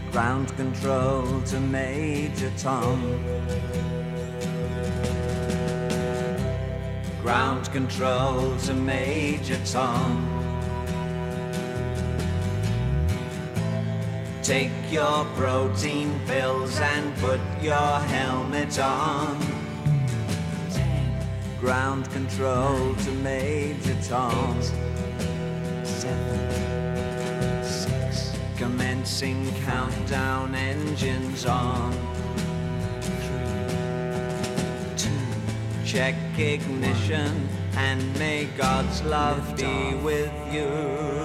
Ground control to Major Tom. Ground control to Major Tom. Take your protein pills and put your helmet on. Ground control to Major Tom. 8, 7, 6. Commencing countdown, engines on. 3, 2. Check ignition and may God's love be with you.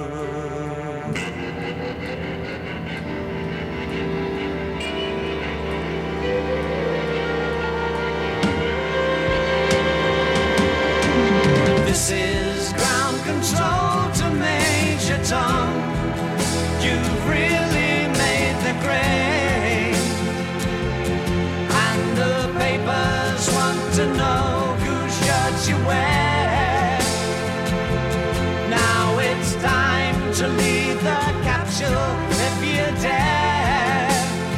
This is ground control to Major Tom. You've really made the grade, and the papers want to know whose shirts you wear. Now it's time to leave the capsule if you dare.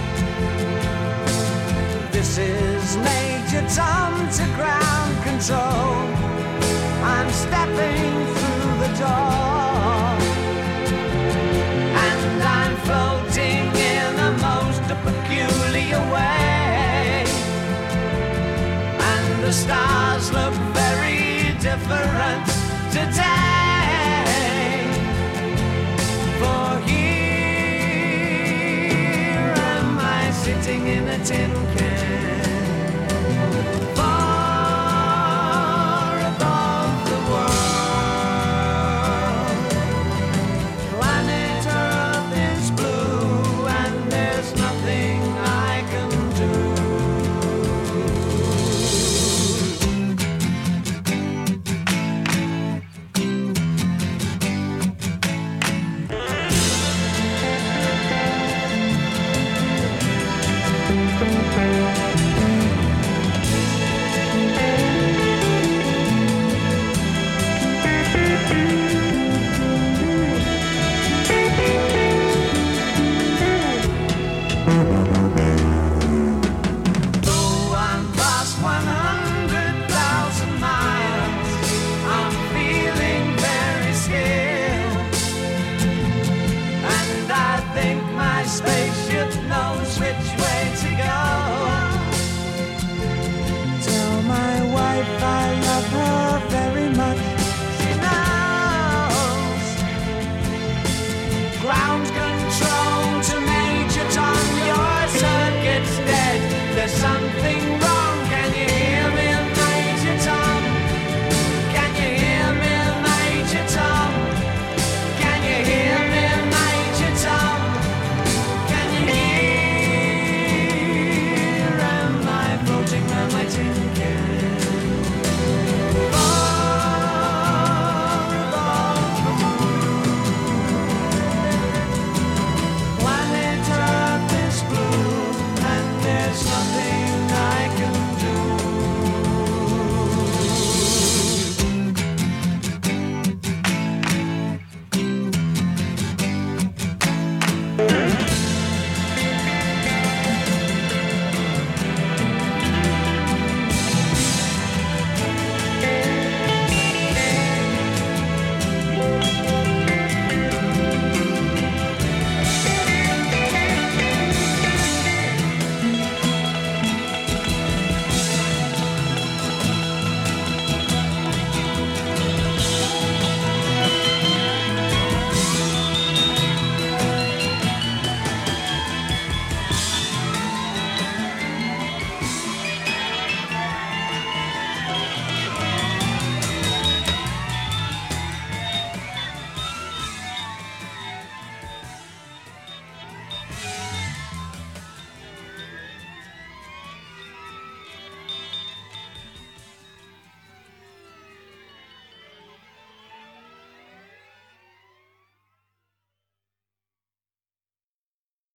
This is Major Tom to ground control. I'm stepping through the door, and I'm floating in a most peculiar way, and the stars look very different today. For here am I sitting in a tin